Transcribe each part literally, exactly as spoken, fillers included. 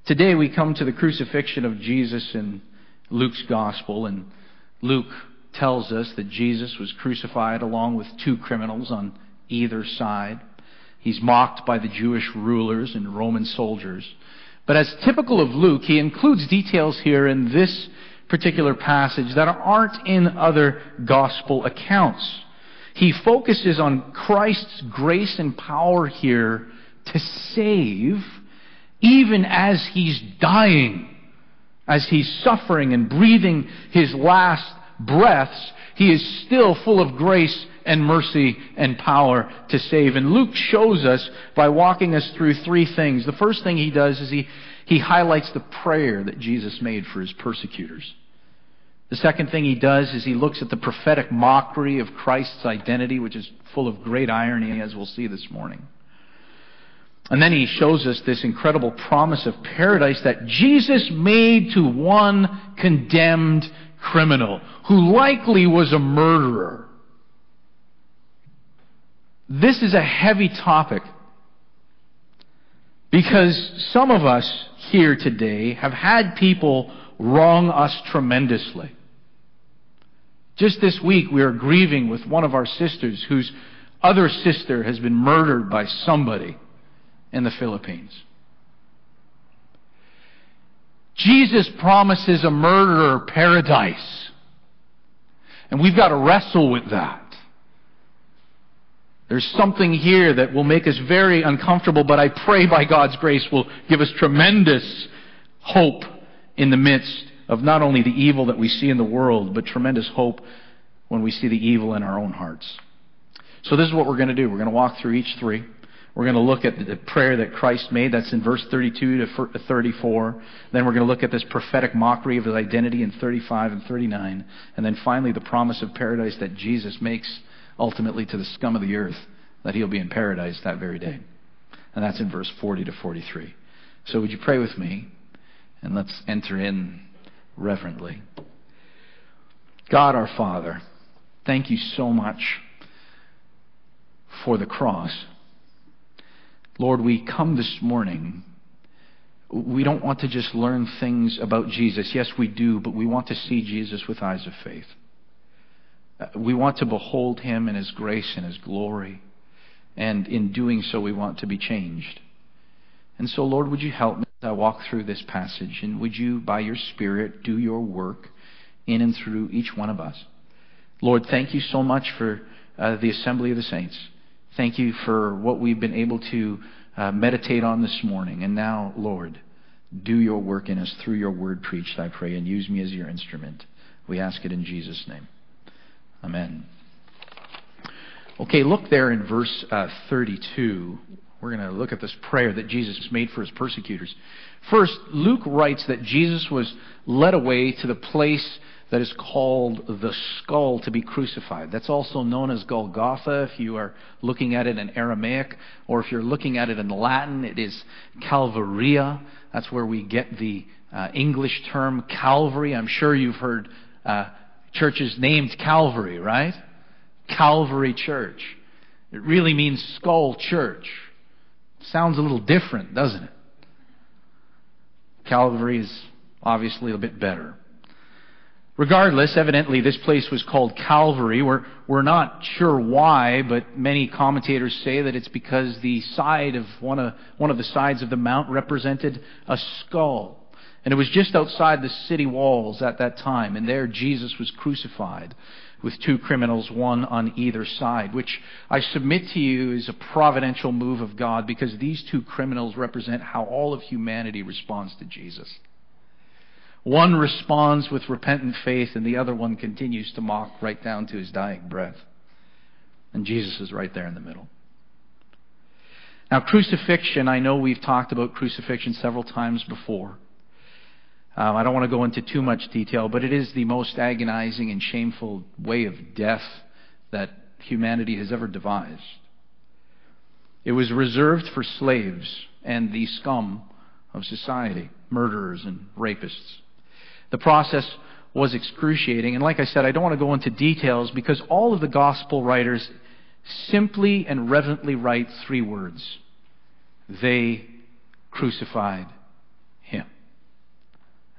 Today we come to the crucifixion of Jesus in Luke's Gospel, and Luke tells us that Jesus was crucified along with two criminals on either side. He's mocked by the Jewish rulers and Roman soldiers. But as typical of Luke, he includes details here in this particular passage that aren't in other gospel accounts. He focuses on Christ's grace and power here to save, even as he's dying, as he's suffering and breathing his last breaths. He is still full of grace and mercy and power to save. And Luke shows us by walking us through three things. The first thing he does is he, he highlights the prayer that Jesus made for his persecutors. The second thing he does is he looks at the prophetic mockery of Christ's identity, which is full of great irony, as we'll see this morning. And then he shows us this incredible promise of paradise that Jesus made to one condemned criminal who likely was a murderer. This is a heavy topic because some of us here today have had people wrong us tremendously. Just this week we are grieving with one of our sisters whose other sister has been murdered by somebody in the Philippines. Jesus promises a murderer paradise, and we've got to wrestle with that. There's something here that will make us very uncomfortable, but I pray by God's grace will give us tremendous hope in the midst of not only the evil that we see in the world, but tremendous hope when we see the evil in our own hearts. So this is what we're going to do. We're going to walk through each three. We're going to look at the prayer that Christ made. That's in verse thirty-two to thirty-four. Then we're going to look at this prophetic mockery of his identity in thirty-five and thirty-nine. And then finally the promise of paradise that Jesus makes ultimately to the scum of the earth, that he'll be in paradise that very day. And that's in verse forty to forty-three. So would you pray with me? And let's enter in reverently. God our Father, thank you so much for the cross. Lord, we come this morning. We don't want to just learn things about Jesus. Yes, we do, but we want to see Jesus with eyes of faith. We want to behold him in his grace and his glory. And in doing so, we want to be changed. And so, Lord, would you help me as I walk through this passage? And would you, by your Spirit, do your work in and through each one of us? Lord, thank you so much for uh, the assembly of the saints. Thank you for what we've been able to uh, meditate on this morning. And now, Lord, do your work in us through your word preached, I pray, and use me as your instrument. We ask it in Jesus' name. Amen. Okay, look there in verse uh, thirty-two. We're going to look at this prayer that Jesus made for his persecutors. First, Luke writes that Jesus was led away to the place that is called the skull to be crucified. That's also known as Golgotha if you are looking at it in Aramaic, or if you're looking at it in Latin, it is Calvaria. That's where we get the uh, English term Calvary. I'm sure you've heard uh, churches named Calvary, right? Calvary Church. It really means Skull Church. Sounds a little different, doesn't it? Calvary is obviously a bit better. Regardless, evidently this place was called Calvary. We're, we're not sure why, but many commentators say that it's because the side of one of one of the sides of the mount represented a skull. And it was just outside the city walls at that time. And there Jesus was crucified with two criminals, one on either side, which I submit to you is a providential move of God, because these two criminals represent how all of humanity responds to Jesus. One responds with repentant faith, and the other one continues to mock right down to his dying breath. And Jesus is right there in the middle. Now, crucifixion, I know we've talked about crucifixion several times before. Um, I don't want to go into too much detail, but it is the most agonizing and shameful way of death that humanity has ever devised. It was reserved for slaves and the scum of society, murderers and rapists. The process was excruciating, and like I said, I don't want to go into details because all of the gospel writers simply and reverently write three words. They crucified him.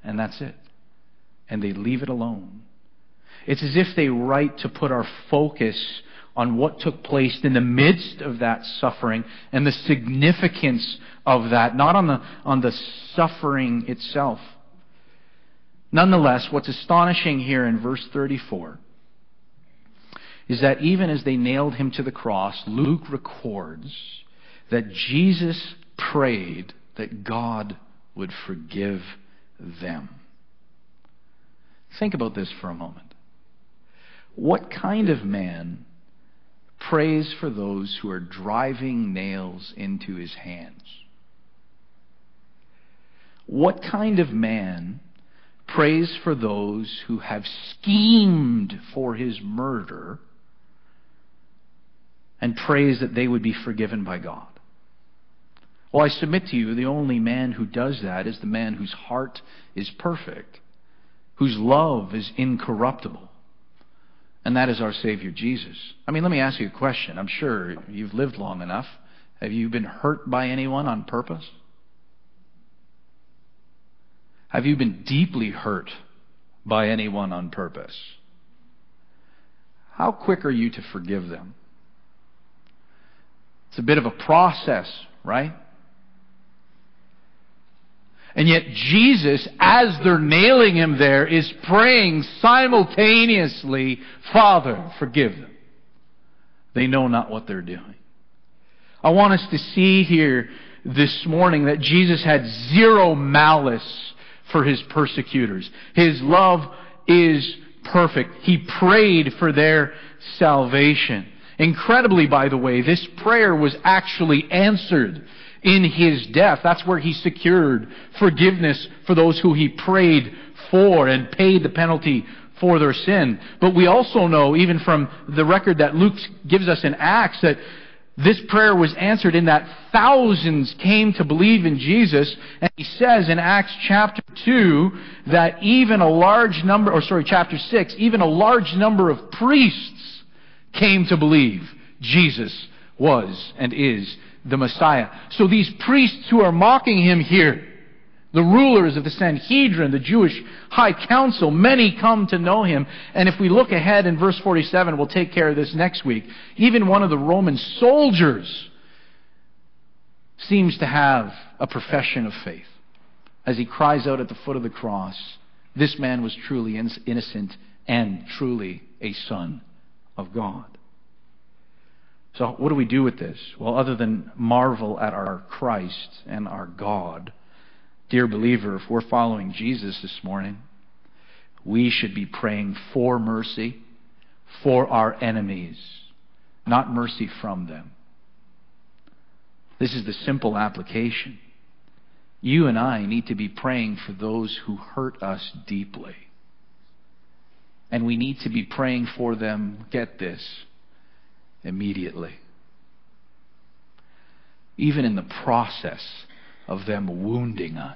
And that's it. And they leave it alone. It's as if they write to put our focus on what took place in the midst of that suffering and the significance of that, not on the, on the suffering itself. Nonetheless, what's astonishing here in verse thirty-four is that even as they nailed him to the cross, Luke records that Jesus prayed that God would forgive them. Think about this for a moment. What kind of man prays for those who are driving nails into his hands? What kind of man prays for those who have schemed for his murder and prays that they would be forgiven by God? Well, I submit to you, the only man who does that is the man whose heart is perfect, whose love is incorruptible. And that is our Savior Jesus. I mean, let me ask you a question. I'm sure you've lived long enough. Have you been hurt by anyone on purpose? Have you been deeply hurt by anyone on purpose? How quick are you to forgive them? It's a bit of a process, right? And yet Jesus, as they're nailing him there, is praying simultaneously, Father, forgive them. They know not what they're doing. I want us to see here this morning that Jesus had zero malice for his persecutors. His love is perfect. He prayed for their salvation. Incredibly, by the way, this prayer was actually answered in his death. That's where he secured forgiveness for those who he prayed for and paid the penalty for their sin. But we also know, even from the record that Luke gives us in Acts, that this prayer was answered in that thousands came to believe in Jesus. And he says in Acts chapter two that even a large number, or sorry, chapter six, even a large number of priests came to believe Jesus was and is the Messiah. So these priests who are mocking him here, the rulers of the Sanhedrin, the Jewish high council, many come to know him. And if we look ahead in verse forty-seven, we'll take care of this next week. Even one of the Roman soldiers seems to have a profession of faith as he cries out at the foot of the cross, this man was truly innocent and truly a son of God. So what do we do with this? Well, other than marvel at our Christ and our God, dear believer, if we're following Jesus this morning, we should be praying for mercy for our enemies, not mercy from them. This is the simple application. You and I need to be praying for those who hurt us deeply. And we need to be praying for them, get this, immediately. Even in the process of them wounding us.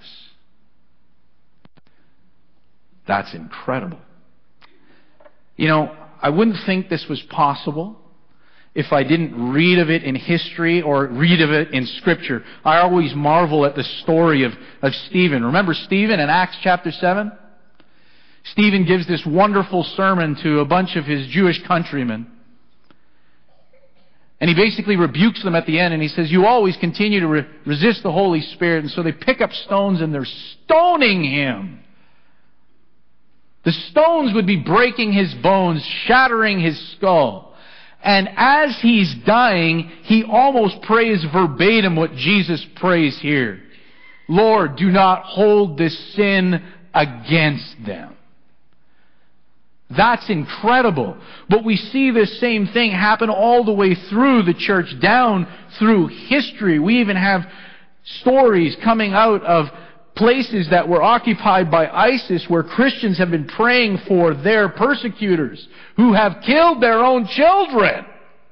That's incredible. You know, I wouldn't think this was possible if I didn't read of it in history or read of it in Scripture. I always marvel at the story of, of Stephen. Remember Stephen in Acts chapter seven? Stephen gives this wonderful sermon to a bunch of his Jewish countrymen. And he basically rebukes them at the end, and he says, you always continue to re- resist the Holy Spirit. And so they pick up stones and they're stoning him. The stones would be breaking his bones, shattering his skull. And as he's dying, he almost prays verbatim what Jesus prays here. Lord, do not hold this sin against them. That's incredible. But we see this same thing happen all the way through the church, down through history. We even have stories coming out of places that were occupied by ISIS where Christians have been praying for their persecutors who have killed their own children.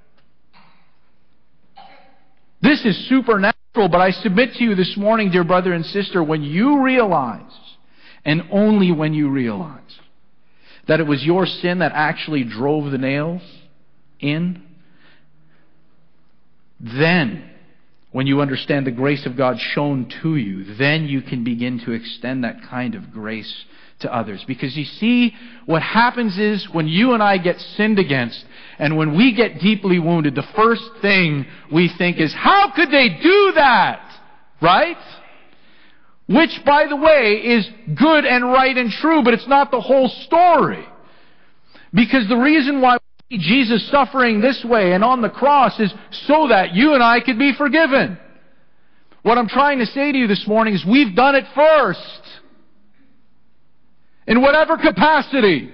This is supernatural, but I submit to you this morning, dear brother and sister, when you realize, and only when you realize, that it was your sin that actually drove the nails in, then when you understand the grace of God shown to you, then you can begin to extend that kind of grace to others. Because you see, what happens is when you and I get sinned against, and when we get deeply wounded, the first thing we think is, how could they do that? Right? Which, by the way, is good and right and true, but it's not the whole story. Because the reason why we see Jesus suffering this way and on the cross is so that you and I could be forgiven. What I'm trying to say to you this morning is we've done it first. In whatever capacity.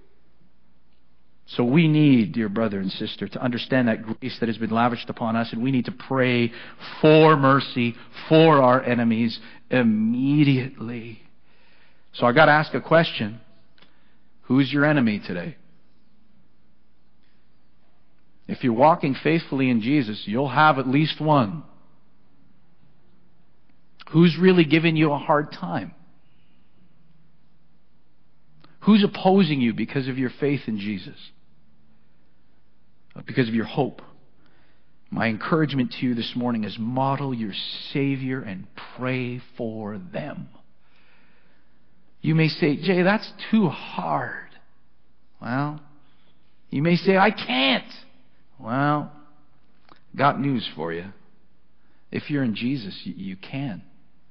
So we need, dear brother and sister, to understand that grace that has been lavished upon us, and we need to pray for mercy for our enemies immediately. So I got to ask a question. Who's your enemy today? If you're walking faithfully in Jesus, you'll have at least one. Who's really giving you a hard time? Who's opposing you because of your faith in Jesus? Because of your hope? My encouragement to you this morning is model your Savior and pray for them. You may say, Jay, that's too hard. Well, you may say, I can't. Well, got news for you. If you're in Jesus, you, you can.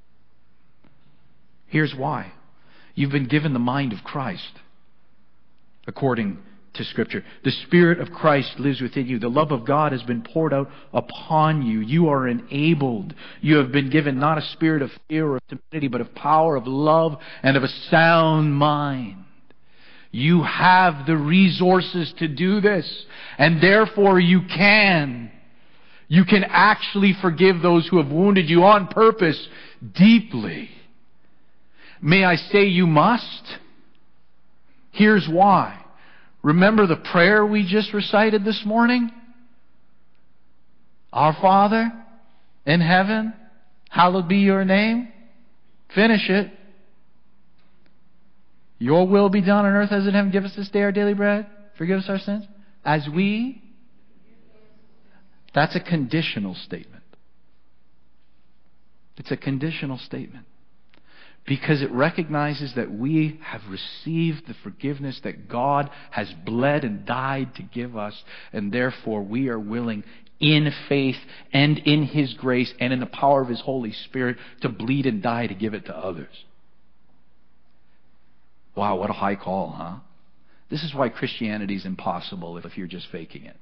Here's why. You've been given the mind of Christ, according to Scripture. The Spirit of Christ lives within you. The love of God has been poured out upon you. You are enabled. You have been given not a spirit of fear or of timidity, but of power, of love, and of a sound mind. You have the resources to do this, and therefore you can. You can actually forgive those who have wounded you on purpose deeply. May I say you must? Here's why. Remember the prayer we just recited this morning? Our Father in heaven, hallowed be your name. Finish it. Your will be done on earth as in heaven. Give us this day our daily bread. Forgive us our sins. As we... That's a conditional statement. It's a conditional statement. Because it recognizes that we have received the forgiveness that God has bled and died to give us. And therefore we are willing in faith and in His grace and in the power of His Holy Spirit to bleed and die to give it to others. Wow, what a high call, huh? This is why Christianity is impossible if you're just faking it.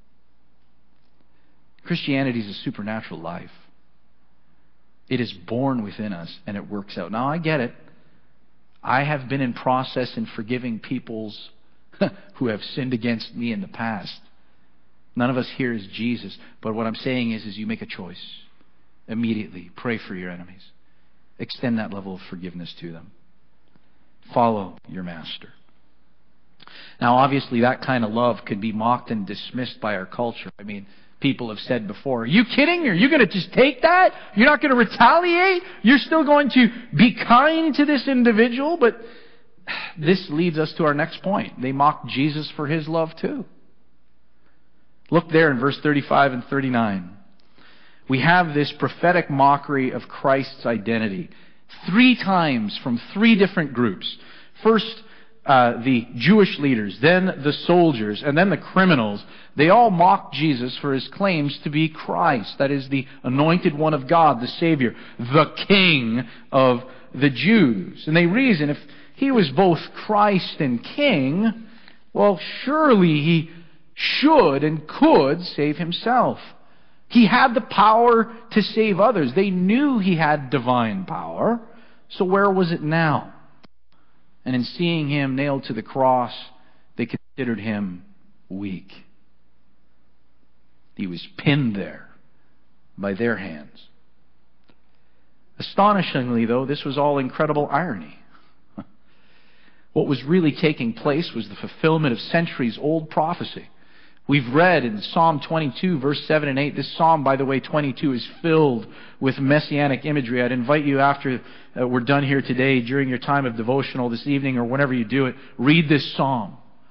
Christianity is a supernatural life. It is born within us and it works out. Now I get it. I have been in process in forgiving peoples who have sinned against me in the past. None of us here is Jesus. But what I'm saying is, is you make a choice. Immediately. Pray for your enemies. Extend that level of forgiveness to them. Follow your master. Now obviously that kind of love could be mocked and dismissed by our culture. I mean, people have said before, are you kidding? Are you going to just take that? You're not going to retaliate? You're still going to be kind to this individual? But this leads us to our next point. They mocked Jesus for His love too. Look there in verse thirty-five and thirty-nine. We have this prophetic mockery of Christ's identity. Three times from three different groups. First, uh, the Jewish leaders, then the soldiers, and then the criminals. They all mocked Jesus for His claims to be Christ. That is, the anointed one of God, the Savior, the King of the Jews. And they reason, if He was both Christ and King, well, surely He should and could save Himself. He had the power to save others. They knew He had divine power. So where was it now? And in seeing Him nailed to the cross, they considered Him weak. He was pinned there by their hands. Astonishingly, though, this was all incredible irony. What was really taking place was the fulfillment of centuries-old prophecy. We've read in Psalm twenty-two, verse seven and eight. This psalm, by the way, twenty-two, is filled with messianic imagery. I'd invite you after uh, we're done here today, during your time of devotional this evening or whenever you do it, read this psalm.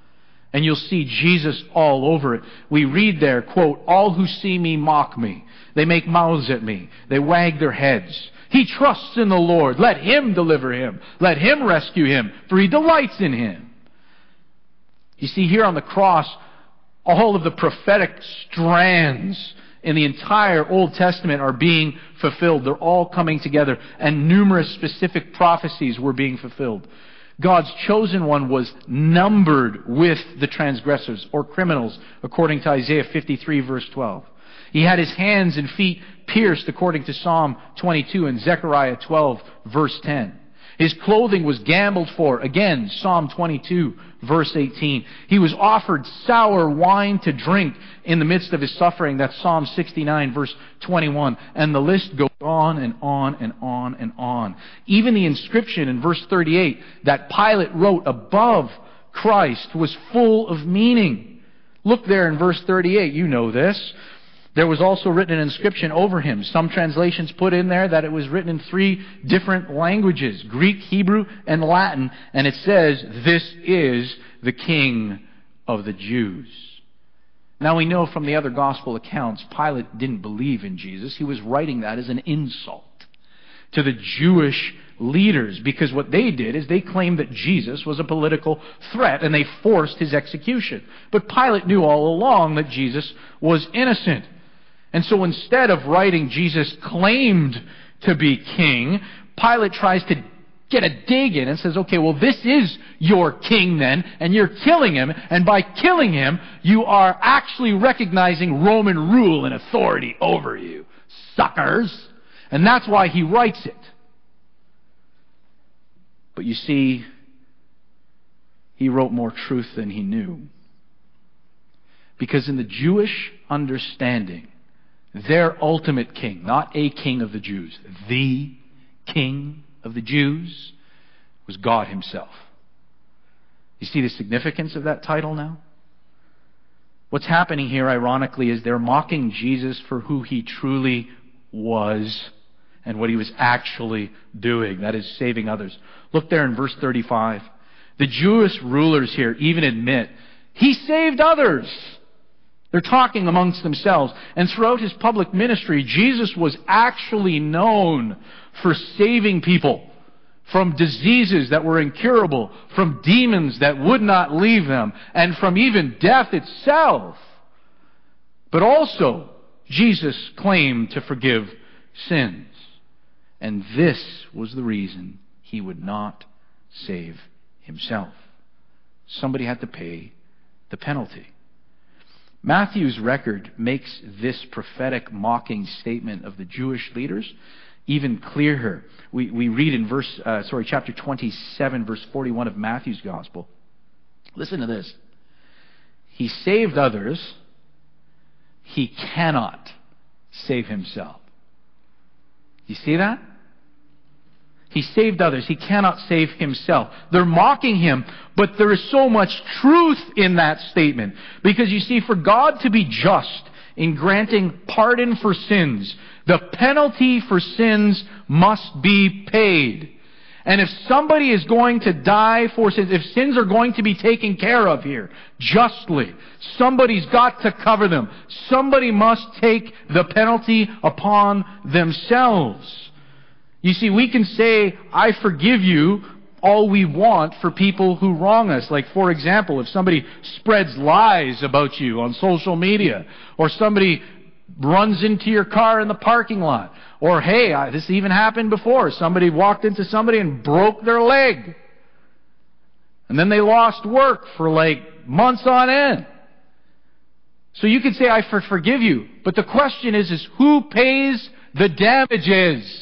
And you'll see Jesus all over it. We read there, quote, "All who see me mock me. They make mouths at me. They wag their heads. He trusts in the Lord. Let Him deliver him. Let Him rescue him, for He delights in him." You see, here on the cross, all of the prophetic strands in the entire Old Testament are being fulfilled. They're all coming together, and numerous specific prophecies were being fulfilled. God's chosen one was numbered with the transgressors or criminals, according to Isaiah fifty-three, verse twelve. He had His hands and feet pierced, according to Psalm twenty-two and Zechariah twelve, verse ten. His clothing was gambled for, again, Psalm twenty-two, verse eighteen. He was offered sour wine to drink in the midst of His suffering. That's Psalm sixty-nine, verse twenty-one. And the list goes on and on and on and on. Even the inscription in verse thirty-eight that Pilate wrote above Christ was full of meaning. Look there in verse thirty-eight. You know this. There was also written an inscription over Him. Some translations put in there that it was written in three different languages, Greek, Hebrew, and Latin. And it says, "This is the King of the Jews." Now we know from the other gospel accounts, Pilate didn't believe in Jesus. He was writing that as an insult to the Jewish leaders, because what they did is they claimed that Jesus was a political threat and they forced His execution. But Pilate knew all along that Jesus was innocent. And so instead of writing Jesus claimed to be king, Pilate tries to get a dig in and says, okay, well, this is your king then, and you're killing him, and by killing him, you are actually recognizing Roman rule and authority over you, suckers. And that's why he writes it. But you see, he wrote more truth than he knew. Because in the Jewish understanding, their ultimate king, not a king of the Jews, the king of the Jews, was God Himself. You see the significance of that title now? What's happening here, ironically, is they're mocking Jesus for who He truly was and what He was actually doing. That is, saving others. Look there in verse thirty-five. The Jewish rulers here even admit, He saved others. They're talking amongst themselves. And throughout His public ministry, Jesus was actually known for saving people from diseases that were incurable, from demons that would not leave them, and from even death itself. But also, Jesus claimed to forgive sins. And this was the reason He would not save Himself. Somebody had to pay the penalty. Matthew's record makes this prophetic mocking statement of the Jewish leaders even clearer. We, we read in verse, uh, sorry, chapter twenty-seven, verse forty-one of Matthew's Gospel. Listen to this. He saved others. He cannot save Himself. You see that? He saved others. He cannot save Himself. They're mocking Him, but there is so much truth in that statement. Because you see, for God to be just in granting pardon for sins, the penalty for sins must be paid. And if somebody is going to die for sins, if sins are going to be taken care of here, justly, somebody's got to cover them. Somebody must take the penalty upon themselves. You see, we can say, I forgive you, all we want for people who wrong us. Like, for example, if somebody spreads lies about you on social media, or somebody runs into your car in the parking lot, or, hey, I, this even happened before. Somebody walked into somebody and broke their leg. And then they lost work for like months on end. So you could say, I for- forgive you. But the question is, is who pays the damages?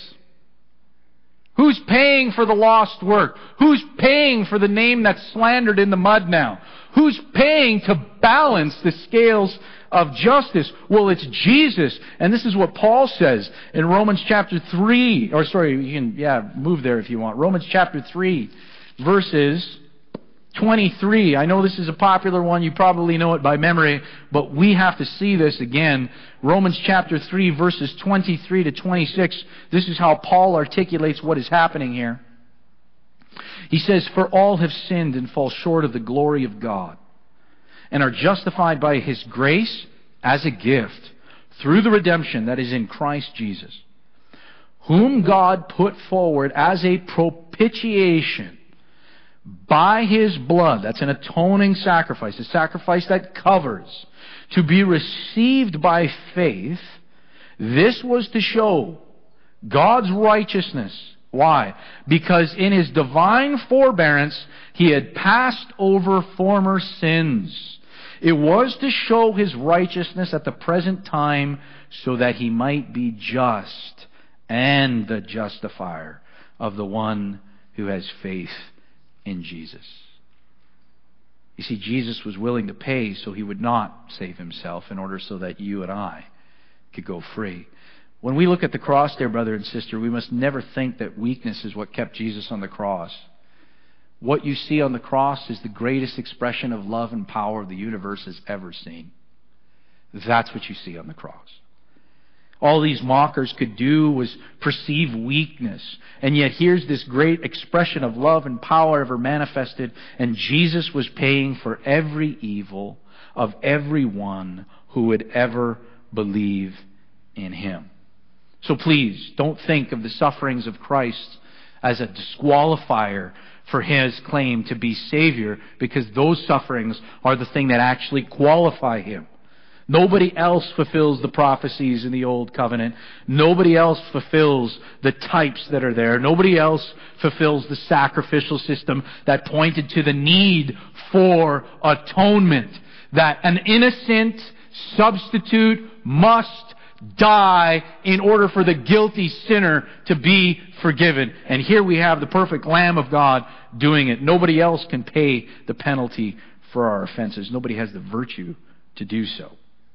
Who's paying for the lost work? Who's paying for the name that's slandered in the mud now? Who's paying to balance the scales of justice? Well, it's Jesus. And this is what Paul says in Romans chapter three. Or sorry, you can, yeah, move there if you want. Romans chapter three, verses twenty-three. I know this is a popular one. You probably know it by memory, but we have to see this again. Romans chapter three, verses twenty-three to twenty-six. This is how Paul articulates what is happening here. He says, "For all have sinned and fall short of the glory of God, and are justified by His grace as a gift through the redemption that is in Christ Jesus, whom God put forward as a propitiation by His blood. That's an atoning sacrifice, a sacrifice that covers, to be received by faith. This was to show God's righteousness. Why? Because in His divine forbearance, He had passed over former sins. It was to show His righteousness at the present time so that He might be just and the justifier of the one who has faith in Jesus. You see, Jesus was willing to pay so He would not save Himself in order so that you and I could go free. When we look at the cross, dear brother and sister, we must never think that weakness is what kept Jesus on the cross. What you see on the cross is the greatest expression of love and power the universe has ever seen. That's what you see on the cross. All these mockers could do was perceive weakness. And yet here's this great expression of love and power ever manifested. And Jesus was paying for every evil of everyone who would ever believe in Him. So please, don't think of the sufferings of Christ as a disqualifier for His claim to be Savior, because those sufferings are the thing that actually qualify Him. Nobody else fulfills the prophecies in the Old Covenant. Nobody else fulfills the types that are there. Nobody else fulfills the sacrificial system that pointed to the need for atonement. That an innocent substitute must die in order for the guilty sinner to be forgiven. And here we have the perfect Lamb of God doing it. Nobody else can pay the penalty for our offenses. Nobody has the virtue to do so.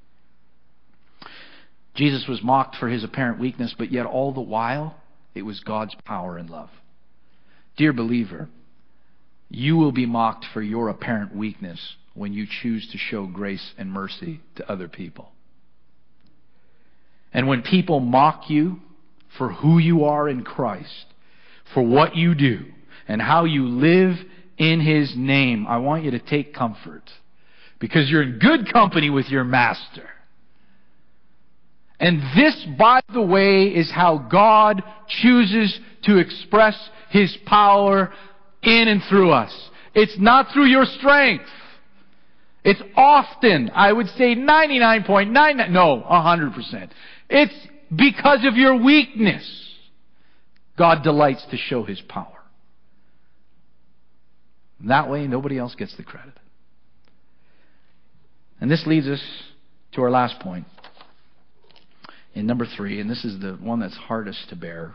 Jesus was mocked for His apparent weakness, but yet all the while, it was God's power and love. Dear believer, you will be mocked for your apparent weakness when you choose to show grace and mercy to other people. And when people mock you for who you are in Christ, for what you do, and how you live in His name, I want you to take comfort, because you're in good company with your Master. And this, by the way, is how God chooses to express His power in and through us. It's not through your strength. It's often, I would say ninety-nine point nine nine, no, one hundred percent. It's because of your weakness. God delights to show His power. And that way, nobody else gets the credit. And this leads us to our last point. In number three, and this is the one that's hardest to bear.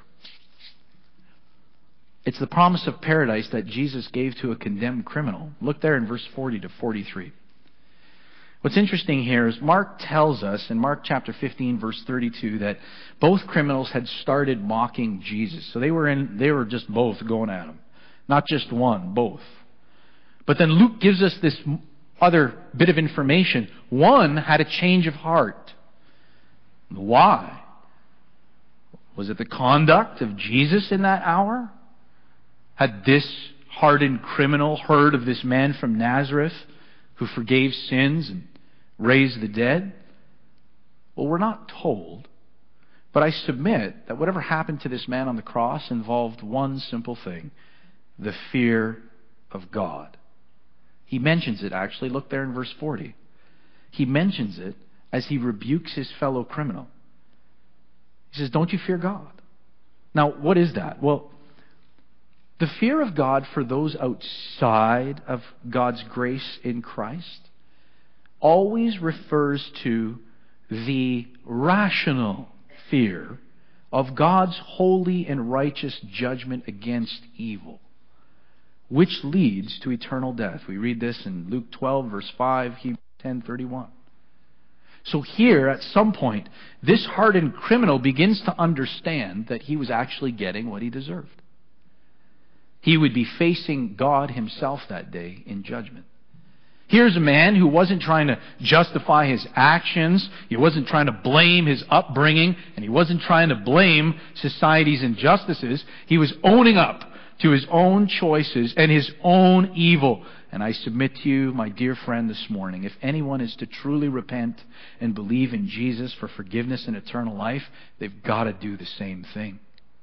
It's the promise of paradise that Jesus gave to a condemned criminal. Look there in verse forty to forty-three. What's interesting here is Mark tells us in Mark chapter fifteen, verse thirty-two, that both criminals had started mocking Jesus. So they were in, they were just both going at him. Not just one, both. But then Luke gives us this other bit of information. One had a change of heart. Why? Was it the conduct of Jesus in that hour? Had this hardened criminal heard of this man from Nazareth who forgave sins and raised the dead? Well, we're not told. But I submit that whatever happened to this man on the cross involved one simple thing: the fear of God. He mentions it, actually. Look there in verse forty. He mentions it as he rebukes his fellow criminal. He says, don't you fear God? Now, what is that? Well, the fear of God for those outside of God's grace in Christ always refers to the rational fear of God's holy and righteous judgment against evil, which leads to eternal death. We read this in Luke twelve, verse five, Hebrews ten, thirty-one. So here, at some point, this hardened criminal begins to understand that he was actually getting what he deserved. He would be facing God Himself that day in judgment. Here's a man who wasn't trying to justify his actions. He wasn't trying to blame his upbringing. And he wasn't trying to blame society's injustices. He was owning up to his own choices and his own evil. And I submit to you, my dear friend, this morning, if anyone is to truly repent and believe in Jesus for forgiveness and eternal life, they've got to do the same thing.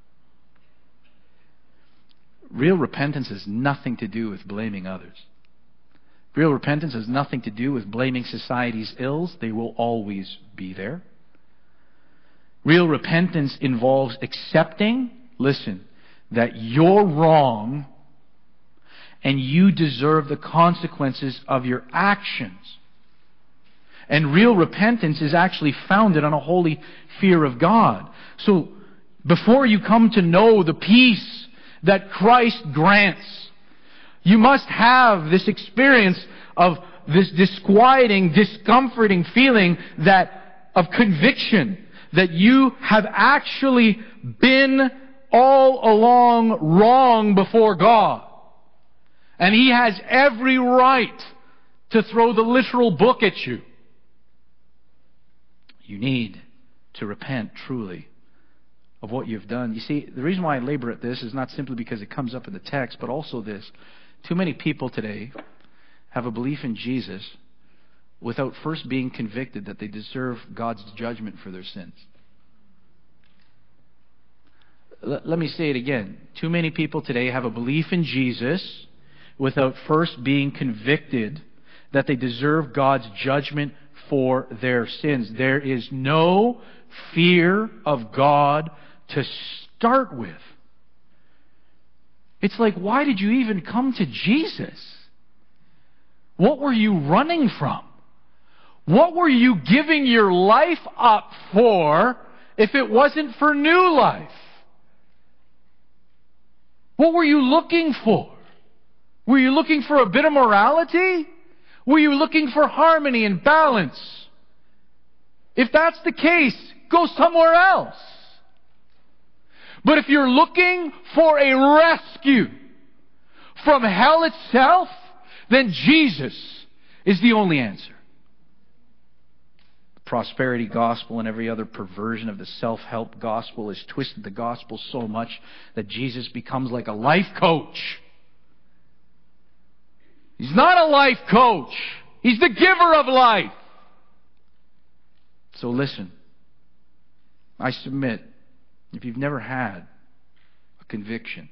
Real repentance has nothing to do with blaming others. Real repentance has nothing to do with blaming society's ills. They will always be there. Real repentance involves accepting, listen, that you're wrong and you deserve the consequences of your actions. And real repentance is actually founded on a holy fear of God. So, before you come to know the peace that Christ grants, you must have this experience of this disquieting, discomforting feeling that of conviction that you have actually been all along wrong before God. And He has every right to throw the literal book at you. You need to repent truly of what you've done. You see, the reason why I labor at this is not simply because it comes up in the text, but also this. Too many people today have a belief in Jesus without first being convicted that they deserve God's judgment for their sins. L- let me say it again. Too many people today have a belief in Jesus without first being convicted that they deserve God's judgment for their sins. There is no fear of God to start with. It's like, why did you even come to Jesus? What were you running from? What were you giving your life up for if it wasn't for new life? What were you looking for? Were you looking for a bit of morality? Were you looking for harmony and balance? If that's the case, go somewhere else. But if you're looking for a rescue from hell itself, then Jesus is the only answer. The prosperity gospel and every other perversion of the self-help gospel has twisted the gospel so much that Jesus becomes like a life coach. He's not a life coach. He's the giver of life. So listen, I submit, if you've never had a conviction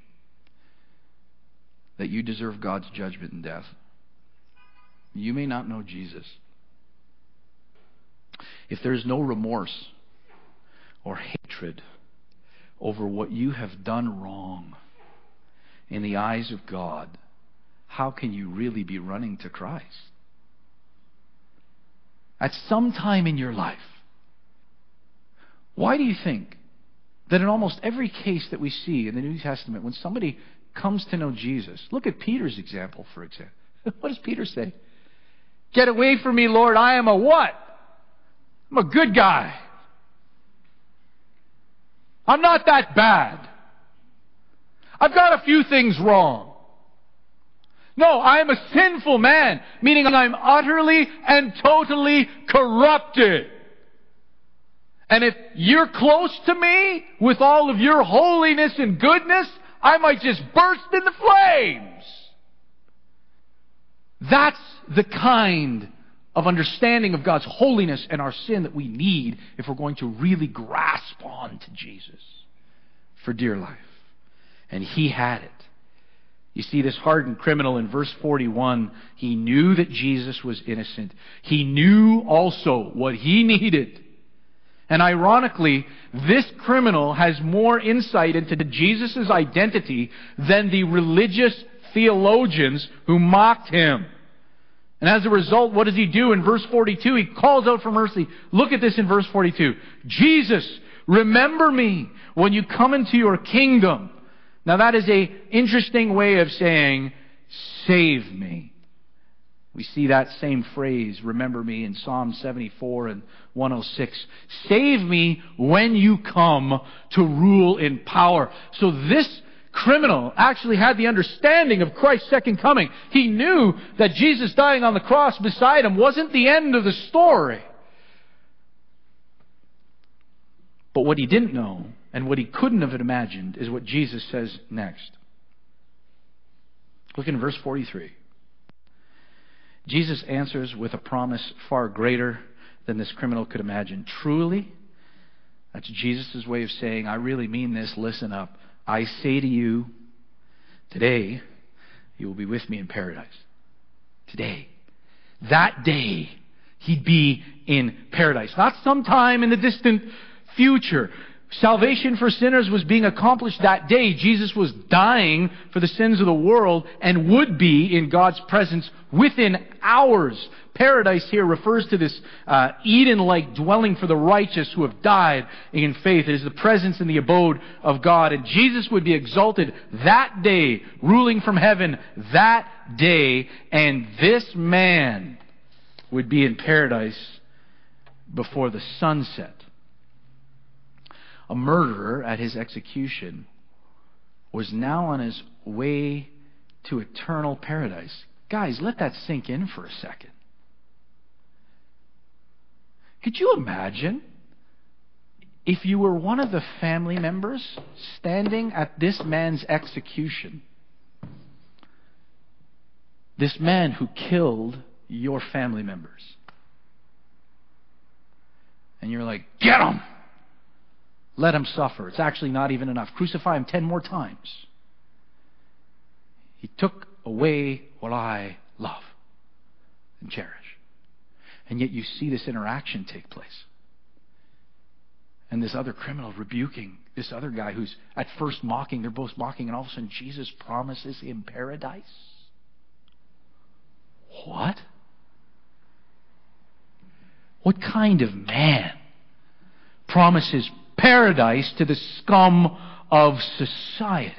that you deserve God's judgment and death, you may not know Jesus. If there's no remorse or hatred over what you have done wrong in the eyes of God, how can you really be running to Christ? At some time in your life, why do you think that in almost every case that we see in the New Testament, when somebody comes to know Jesus, look at Peter's example, for example. What does Peter say? Get away from me, Lord, I am a what? I'm a good guy. I'm not that bad. I've got a few things wrong. No, I am a sinful man, meaning I'm utterly and totally corrupted. And if you're close to me with all of your holiness and goodness, I might just burst into flames. That's the kind of understanding of God's holiness and our sin that we need if we're going to really grasp on to Jesus for dear life. And He had it. You see, this hardened criminal in verse forty-one, he knew that Jesus was innocent. He knew also what he needed. And ironically, this criminal has more insight into Jesus' identity than the religious theologians who mocked Him. And as a result, what does he do? In verse forty-two, he calls out for mercy. Look at this in verse forty-two. Jesus, remember me when you come into your kingdom. Now that is an interesting way of saying, save me. We see that same phrase, remember me, in Psalm seventy-four and one oh six. Save me when you come to rule in power. So this criminal actually had the understanding of Christ's second coming. He knew that Jesus dying on the cross beside him wasn't the end of the story. But what he didn't know, and what he couldn't have imagined, is what Jesus says next. Look in verse forty-three. Jesus answers with a promise far greater than this criminal could imagine. Truly, that's Jesus' way of saying, I really mean this, listen up. I say to you, today, you will be with me in paradise. Today. That day, he'd be in paradise. Not sometime in the distant future. Salvation for sinners was being accomplished that day. Jesus was dying for the sins of the world and would be in God's presence within hours. Paradise here refers to this uh, Eden-like dwelling for the righteous who have died in faith. It is the presence and the abode of God. And Jesus would be exalted that day, ruling from heaven that day. And this man would be in paradise before the sunset. A murderer at his execution was now on his way to eternal paradise. Guys, let that sink in for a second. Could you imagine if you were one of the family members standing at this man's execution? This man who killed your family members. And you're like, get him! Let him suffer. It's actually not even enough. Crucify him ten more times. He took away what I love and cherish. And yet you see this interaction take place. And this other criminal rebuking this other guy who's at first mocking. They're both mocking, and all of a sudden Jesus promises him paradise. What? What kind of man promises paradise to the scum of society?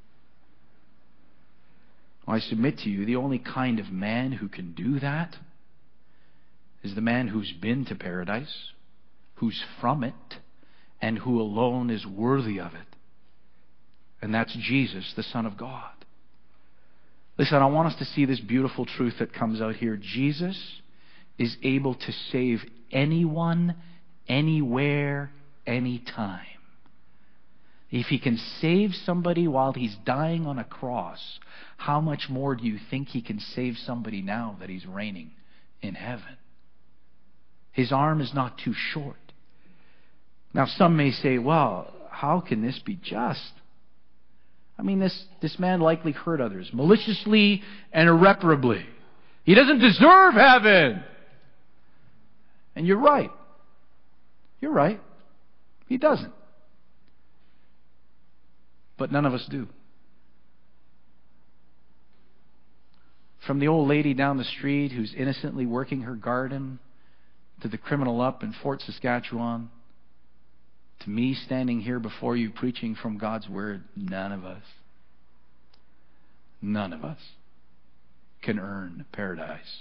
Well, I submit to you, the only kind of man who can do that is the man who's been to paradise, who's from it, and who alone is worthy of it. And that's Jesus, the Son of God. Listen, I want us to see this beautiful truth that comes out here. Jesus is able to save anyone, anywhere, anytime. If he can save somebody while he's dying on a cross, how much more do you think he can save somebody now that he's reigning in heaven? His arm is not too short. Now some may say, well, how can this be just? I mean, this, this man likely hurt others maliciously and irreparably. He doesn't deserve heaven. And you're right. You're right. He doesn't. But none of us do. From the old lady down the street who's innocently working her garden, to the criminal up in Fort Saskatchewan, to me standing here before you preaching from God's Word, none of us, none of us can earn paradise.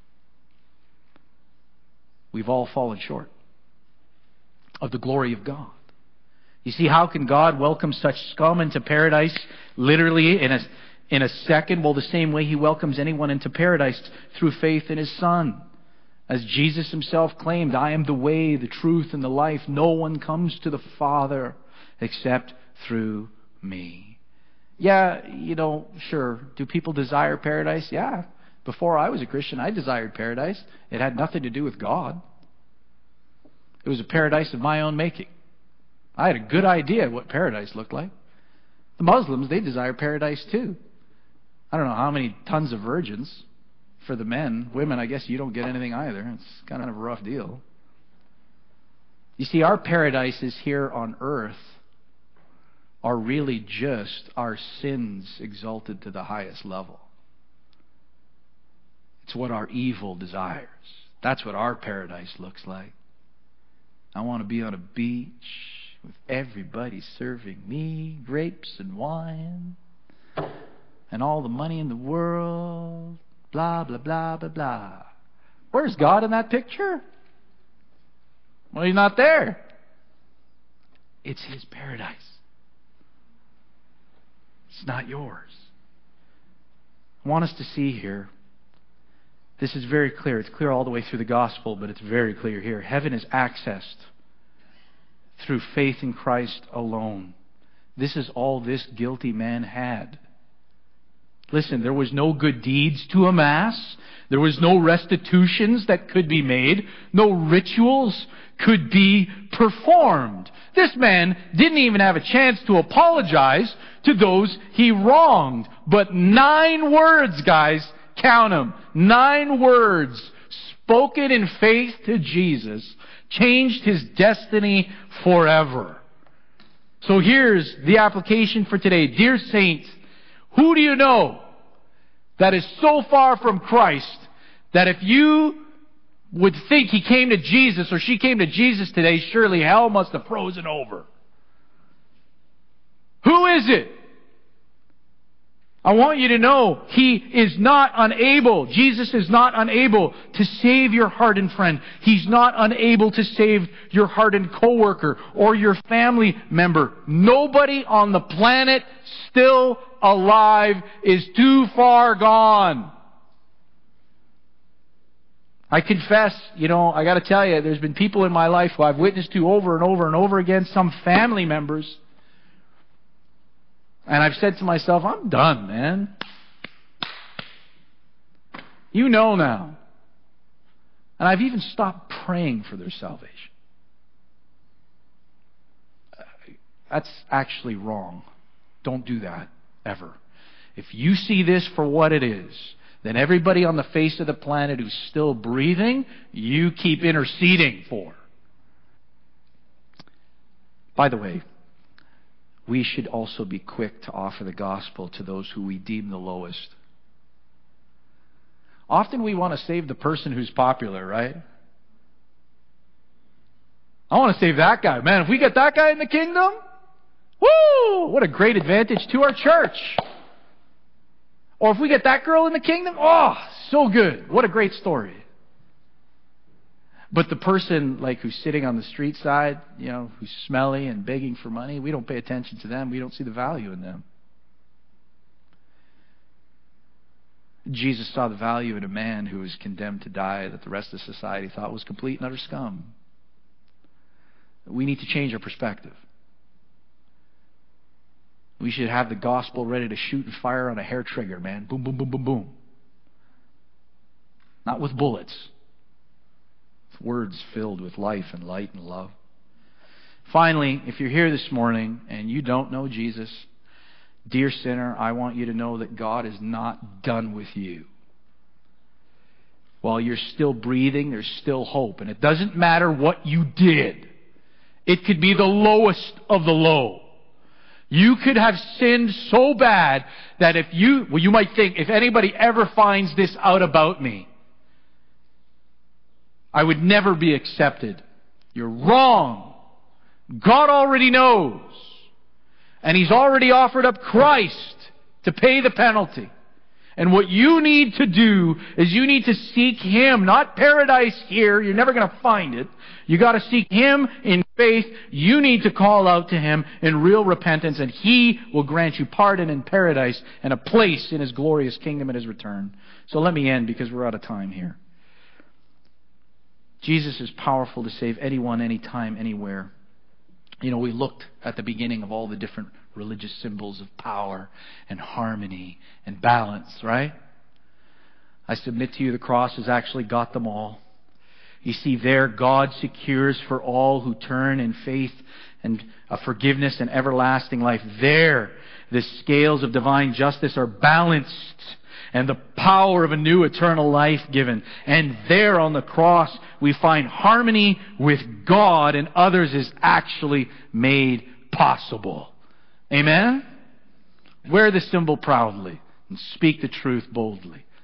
We've all fallen short of the glory of God. You see, how can God welcome such scum into paradise literally in a, in a second? Well, the same way He welcomes anyone into paradise, through faith in His Son. As Jesus Himself claimed, I am the way, the truth, and the life. No one comes to the Father except through me. Yeah, you know, sure. Do people desire paradise? Yeah. Before I was a Christian, I desired paradise. It had nothing to do with God. It was a paradise of my own making. I had a good idea what paradise looked like. The Muslims, they desire paradise too. I don't know how many tons of virgins for the men. Women, I guess you don't get anything either. It's kind of a rough deal. You see, our paradises here on earth are really just our sins exalted to the highest level. It's what our evil desires. That's what our paradise looks like. I want to be on a beach with everybody serving me grapes and wine and all the money in the world. Blah, blah, blah, blah, blah. Where's God in that picture? Well, He's not there. It's His paradise. It's not yours. I want us to see here, this is very clear. It's clear all the way through the gospel, but it's very clear here. Heaven is accessed through faith in Christ alone. This is all this guilty man had. Listen, there was no good deeds to amass. There was no restitutions that could be made. No rituals could be performed. This man didn't even have a chance to apologize to those he wronged. But nine words, guys, count them. Nine words spoken in faith to Jesus changed his destiny forever. So here's the application for today. Dear saints, who do you know that is so far from Christ that if you would think he came to Jesus or she came to Jesus today, surely hell must have frozen over? Who is it? I want you to know He is not unable, Jesus is not unable to save your hardened friend. He's not unable to save your hardened coworker or your family member. Nobody on the planet still alive is too far gone. I confess, you know, I got to tell you, there's been people in my life who I've witnessed to over and over and over again, some family members. And I've said to myself, I'm done, man. You know now. And I've even stopped praying for their salvation. That's actually wrong. Don't do that, ever. If you see this for what it is, then everybody on the face of the planet who's still breathing, you keep interceding for. By the way, we should also be quick to offer the gospel to those who we deem the lowest. Often we want to save the person who's popular, right? I want to save that guy. Man, if we get that guy in the kingdom, woo! What a great advantage to our church. Or if we get that girl in the kingdom, oh, so good. What a great story. But the person like who's sitting on the street side, you know, who's smelly and begging for money, we don't pay attention to them. We don't see the value in them. Jesus saw the value in a man who was condemned to die that the rest of society thought was complete and utter scum. We need to change our perspective. We should have the gospel ready to shoot and fire on a hair trigger, man. Boom, boom, boom, boom, boom. Not with bullets. Words filled with life and light and love. Finally, if you're here this morning and you don't know Jesus, dear sinner, I want you to know that God is not done with you. While you're still breathing, there's still hope. And it doesn't matter what you did. It could be the lowest of the low. You could have sinned so bad that if you, well, you might think, if anybody ever finds this out about me, I would never be accepted. You're wrong. God already knows. And He's already offered up Christ to pay the penalty. And what you need to do is you need to seek Him, not paradise here. You're never going to find it. You got to seek Him in faith. You need to call out to Him in real repentance, and He will grant you pardon in paradise and a place in His glorious kingdom at His return. So let me end because we're out of time here. Jesus is powerful to save anyone, anytime, anywhere. You know, we looked at the beginning of all the different religious symbols of power and harmony and balance, right? I submit to you the cross has actually got them all. You see, there God secures for all who turn in faith and a forgiveness and everlasting life. There, the scales of divine justice are balanced and the power of a new eternal life given. And there on the cross, we find harmony with God and others is actually made possible. Amen? Wear the symbol proudly and speak the truth boldly.